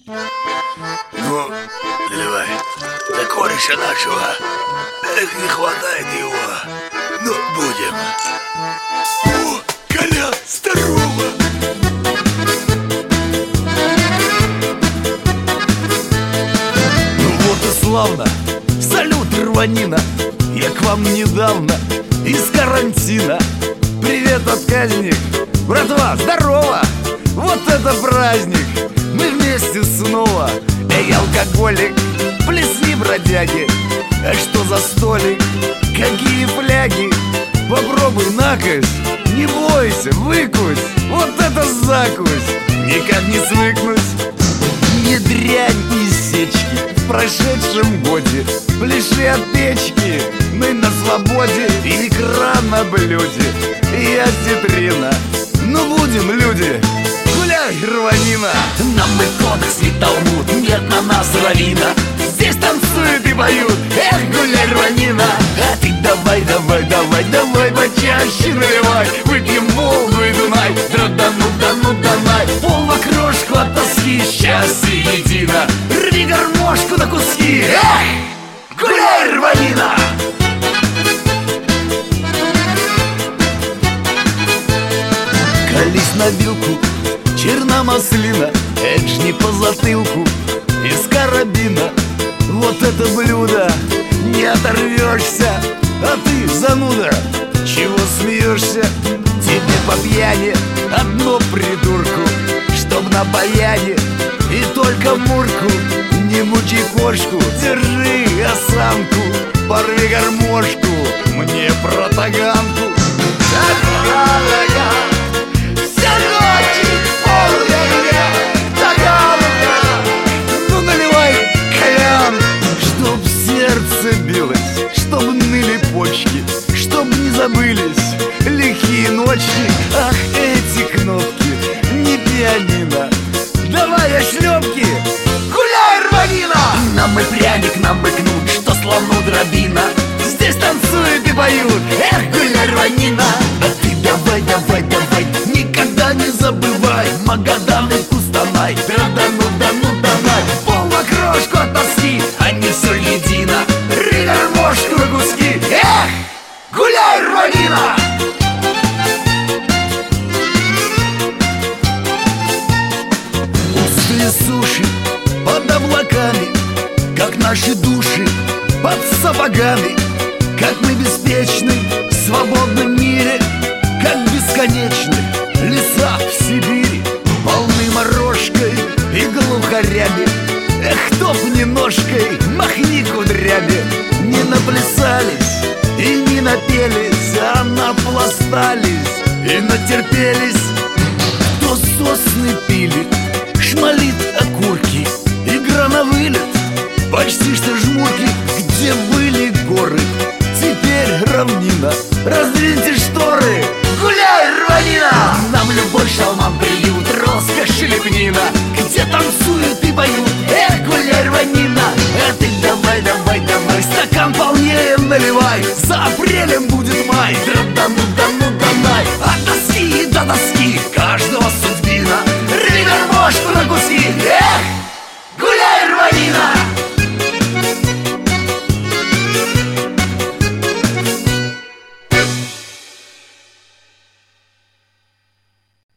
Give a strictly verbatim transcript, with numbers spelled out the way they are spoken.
Ну, наливай. До кореша нашего. Эх, не хватает его. Ну, будем. О, Коля, здорово! Ну вот и славно. Салют, рванина. Я к вам недавно из карантина. Привет, отказник. Братва, здорово! Вот это праздник! Мы вместе снова. Эй, алкоголик, плесни, бродяги. А что за столик? Какие фляги? Попробуй накось, не бойся, выкусь. Вот это закусь! Никак не свыкнусь. Не дрянь из сечки в прошедшем годе. Пляши от печки, мы на свободе. И икра на блюде, и осетрина. Ну будем, люди, гуляй, рванина. Нам бы кодекс не талмуд, нет на нас равина. Здесь танцуют и поют, эх, гуляй, рванина. А ты давай, давай, давай, давай почаще наливай. Выпьем Волгу и Дунай, да ну, да ну, давай. Пол в окрошку от тоски, счастье едино. Рви гармошку на куски, эх, гуляй, рванина. Колись на вилку, черномаслина. Это ж не по затылку, из карабина. Вот это блюдо, не оторвешься. А ты, зануда, чего смеешься? Тебе по пьяни одно придурку, чтоб на баяне и только мурку. Не мучи кошку, держи осанку. Порви гармошку, мне протаганку. Ну наливай, Колян, чтоб сердце билось, чтоб ныли почки, чтоб не забылись лихие ночки. Ах, эти кнопки, не пианино. Давай ошлепки, гуляй, рванина. Нам и пряник, нам бы кнут, что слону дробина. Здесь танцуют и поют, эх, гуляй, рванина. а ты давай, давай, давай, никогда не забывай Магадан и Кустанай, да ну, да ну, давай. Пол в окрошку от тоски, а не все едино. Рви гармошку на куски, эх, гуляй, рванина. Пустые суши под облаками, как наши души под сапогами. Как мы беспечны в свободном мире, как бесконечны леса в Сибири. Полны морожкой и глухарями. Эх, топ не ножкой, махни кудрями. Не наплясались и не напелись, а напластались и натерпелись. Кто сосны пилит,